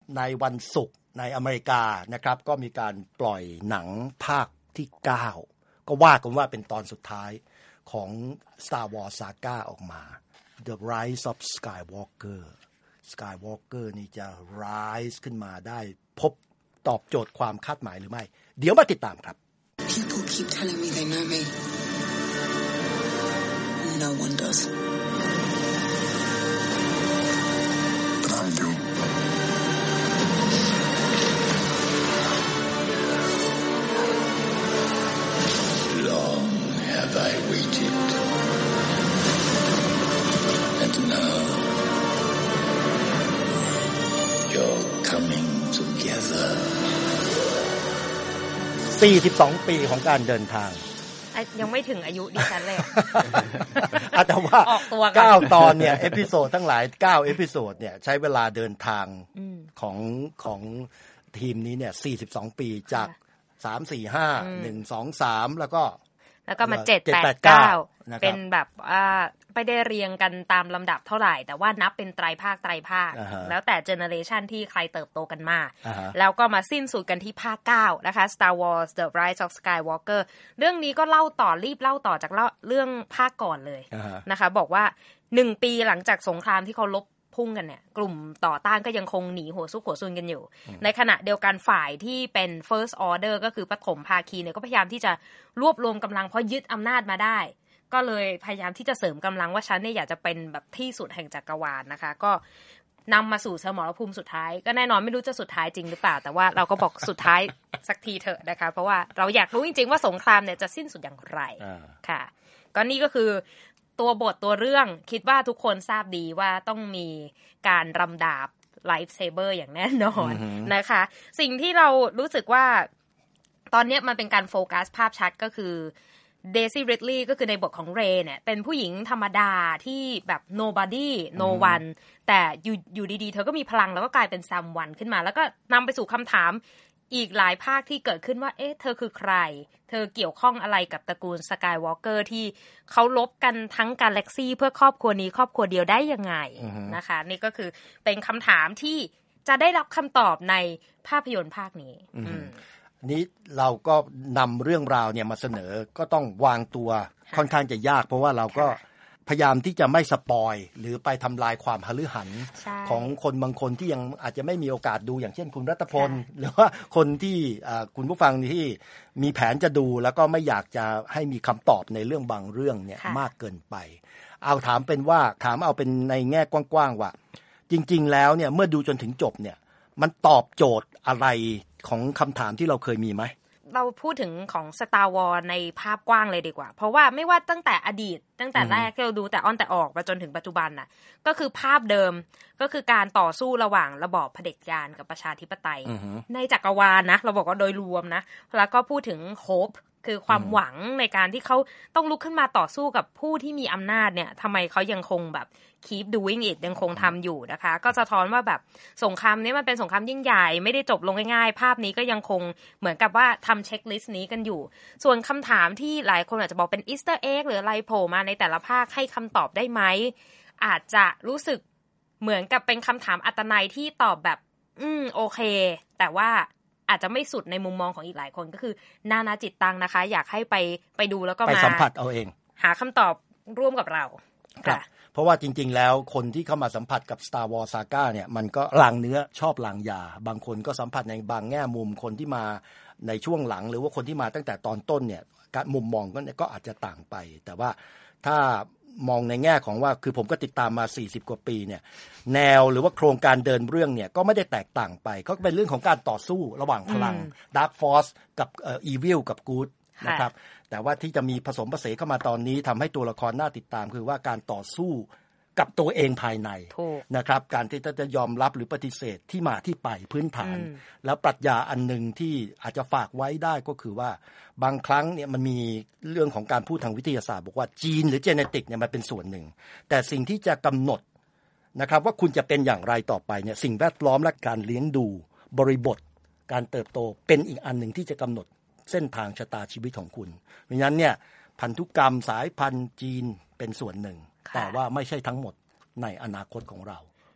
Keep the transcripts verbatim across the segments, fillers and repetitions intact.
ในวันศุกร์ในอเมริกานะครับก็มีการปล่อยหนังภาคที่เก้าก็ว่ากันว่าเป็นตอนสุดท้ายของ Star Wars Saga ออกมา The Rise of Skywalker Skywalker นี่จะ rise ขึ้นมาได้พบตอบโจทย์ความคาดหมายหรือไม่เดี๋ยวมาติดตามครับ People keep telling me they know me. No one does. But I do. Long have I waited. And now you're coming together. สี่สิบสอง ปีของการเดินทางยังไม่ถึงอายุดิฉันเลยแต่ว่าออกตัวกันเก้าตอนเนี่ยเอพิโซดทั้งหลายเก้าเอพิโซดเนี่ยใช้เวลาเดินทางของของทีมนี้เนี่ยสี่สิบสอง ปีจากสาม สี่ ห้า หนึ่ง สอง สามแล้วก็แล้วก็มาเจ็ด แปด เก้าเป็นแบบว่าไม่ได้เรียงกันตามลำดับเท่าไหร่แต่ว่านับเป็นไตรภาคไตรภาคแล้วแต่เจเนอเรชันที่ใครเติบโตกันมาแล้วก็มาสิ้นสุดกันที่ภาคเก้านะคะ Star Wars The Rise of Skywalker เรื่องนี้ก็เล่าต่อรีบเล่าต่อจากเรื่องภาคก่อนเลยนะคะบอกว่าหนึ่งปีหลังจากสงครามที่เขาลบพุ่งกันเนี่ยกลุ่มต่อต้านก็ยังคงหนีหัวซุกหัวซุนกันอยู่ในขณะเดียวกันฝ่ายที่เป็น First Order ก็คือปฐมภาคีเนี่ยก็พยายามที่จะรวบรวมกำลังเพราะยึดอำนาจมาได้ก็เลยพยายามที่จะเสริมกำลังว่าฉันเนี่ยอยากจะเป็นแบบที่สุดแห่งจักรวาลนะคะก็นำมาสู่สมรภูมิสุดท้ายก็แน่นอนไม่รู้จะสุดท้ายจริงหรือเปล่าแต่ว่าเราก็บอกสุดท้ายสักทีเถอะนะคะเพราะว่าเราอยากรู้จริงๆว่าสงครามเนี่ยจะสิ้นสุดอย่างไรค่ะก็นี่ก็คือตัวบทตัวเรื่องคิดว่าทุกคนทราบดีว่าต้องมีการรำดาบไลฟ์เซเบอร์อย่างแน่นอนนะคะสิ่งที่เรารู้สึกว่าตอนนี้มันเป็นการโฟกัสภาพชัดก็คือเดซี่ริดลีย์ก็คือในบทของเรย์เนี่ยเป็นผู้หญิงธรรมดาที่แบบ nobody no one แต่อยู่อยู่ดีๆเธอก็มีพลังแล้วก็กลายเป็น someone ขึ้นมาแล้วก็นำไปสู่คำถามอีกหลายภาคที่เกิดขึ้นว่าเอ๊ะเธอคือใครเธอเกี่ยวข้องอะไรกับตระกูลสกายวอล์กเกอร์ที่เขาลบกันทั้งกาแล็กซี่เพื่อครอบครัวนี้ครอบครัวเดียวได้ยังไง uh-huh. นะคะนี่ก็คือเป็นคำถามที่จะได้รับคำตอบในภาพยนตร์ภาคนี้ uh-huh. นี้เราก็นำเรื่องราวเนี่ยมาเสนอก็ต้องวางตัวค่อนข้างจะยากเพราะว่าเราก็พยายามที่จะไม่สปอยหรือไปทำลายความหฤหันของคนบางคนที่ยังอาจจะไม่มีโอกาสดูอย่างเช่นคุณรัตพลหรือว่าคนที่คุณผู้ฟังที่มีแผนจะดูแล้วก็ไม่อยากจะให้มีคำตอบในเรื่องบางเรื่องเนี่ยมากเกินไปเอาถามเป็นว่าถามเอาเป็นในแง่กว้างๆว่าจริงๆแล้วเนี่ยเมื่อดูจนถึงจบเนี่ยมันตอบโจทย์อะไรของคำถามที่เราเคยมีไหมเราพูดถึงของ Star Wars ในภาพกว้างเลยดีกว่าเพราะว่าไม่ว่าตั้งแต่อดีตตั้งแต่แรกที่เราดูแต่อ้อนแต่ออกมาจนถึงปัจจุบันน่ะก็คือภาพเดิมก็คือการต่อสู้ระหว่างระบอบเผด็จการกับประชาธิปไตยในจักรวาลนะเราบอกว่าโดยรวมนะแล้วก็พูดถึง hope คือความหวังในการที่เขาต้องลุกขึ้นมาต่อสู้กับผู้ที่มีอำนาจเนี่ยทำไมเขายังคงแบบ keep doing it ยังคงทำอยู่นะคะก็สะท้อนว่าแบบสงครามนี้มันเป็นสงครามยิ่งใหญ่ไม่ได้จบลงง่ายๆภาพนี้ก็ยังคงเหมือนกับว่าทำเช็คลิสต์นี้กันอยู่ส่วนคำถามที่หลายคนอาจจะบอกเป็นอีสเตอร์เอ็กหรืออะไรโผล่มาในแต่ละภาคให้คำตอบได้ไหมอาจจะรู้สึกเหมือนกับเป็นคำถามอัตนัยที่ตอบแบบอืมโอเคแต่ว่าอาจจะไม่สุดในมุมมองของอีกหลายคนก็คือนานาจิตตังนะคะอยากให้ไปไปดูแล้วก็มาไปสัมผัสเอาเองหาคำตอบร่วมกับเราครับเพราะว่าจริงๆแล้วคนที่เข้ามาสัมผัสกับ Star Wars Saga เนี่ยมันก็ลางเนื้อชอบลางยาบางคนก็สัมผัสในบางแง่มุมคนที่มาในช่วงหลังหรือว่าคนที่มาตั้งแต่ตอนต้นเนี่ยมุมมองก็ก็อาจจะต่างไปแต่ว่าถ้ามองในแง่ของว่าคือผมก็ติดตามมาสี่สิบกว่าปีเนี่ยแนวหรือว่าโครงการเดินเรื่องเนี่ยก็ไม่ได้แตกต่างไปก็เป็นเรื่องของการต่อสู้ระหว่างพลัง Dark Force กับเอ่อ Evil กับ Good นะครับแต่ว่าที่จะมีผสมผสานเข้ามาตอนนี้ทำให้ตัวละครน่าติดตามคือว่าการต่อสู้กับตัวเองภายในนะครับการที่จะยอมรับหรือปฏิเสธที่มาที่ไปพื้นฐานแล้วปรัชญาอันนึงที่อาจจะฝากไว้ได้ก็คือว่าบางครั้งเนี่ยมันมีเรื่องของการพูดทางวิทยาศาสตร์บอกว่าจีนหรือเจเนติกเนี่ยมันเป็นส่วนหนึ่งแต่สิ่งที่จะกำหนดนะครับว่าคุณจะเป็นอย่างไรต่อไปเนี่ยสิ่งแวดล้อมและการเลี้ยงดูบริบทการเติบโตเป็นอีกอันหนึ่งที่จะกำหนดเส้นทางชะตาชีวิตของคุณเพราะฉะนั้นเนี่ยพันธุกรรมสายพันธุ์จีนเป็นส่วนหนึ่งแต่ว่าไม่ใช่ทั้งหมดในอนาคตของเรา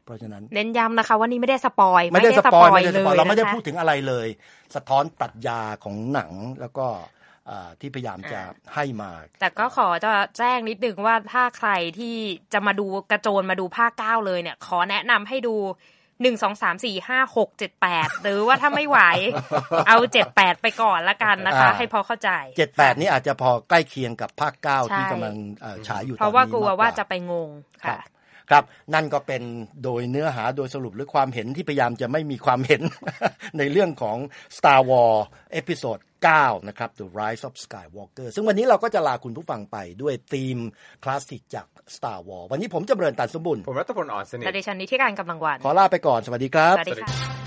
เพราะฉะนั้นเน้นย้ำนะคะว่านี่ไม่ได้สปอยไม่ได้สปอยไม่ได้สปอยเราไม่ได้พูดถึงอะไรเลยสะท้อนปรัชญาของหนังแล้วก็ที่พยายามจะให้มาแต่ก็ขอจะแจ้งนิดนึงว่าถ้าใครที่จะมาดูกระโจนมาดูภาคเก้าเลยเนี่ยขอแนะนำให้ดูหนึ่ง สอง สาม สี่ ห้า หก เจ็ด แปดหรือว่าถ้าไม่ไหวเอาเจ็ด แปดไปก่อนละกันนะคะให้พอเข้าใจเจ็ด แปดนี่อาจจะพอใกล้เคียงกับภาคเก้าที่กำลังฉายอยู่ตอนนี้เพราะว่ากลัวว่าจะไปงงค่ะครับนั่นก็เป็นโดยเนื้อหาโดยสรุปหรือความเห็นที่พยายามจะไม่มีความเห็น ในเรื่องของ Star Wars เอพิโซดเก้านะครับ The Rise of Skywalker ซึ่งวันนี้เราก็จะลาคุณผู้ฟังไปด้วยธีมคลาสสิกจาก Star Wars วันนี้ผมจำเริญตันสมบุญผมรัตพลอ่อนสนิทและดิฉันนิธิการกำลังวันขอลาไปก่อนสวัสดีครับสวัสดีค่ะ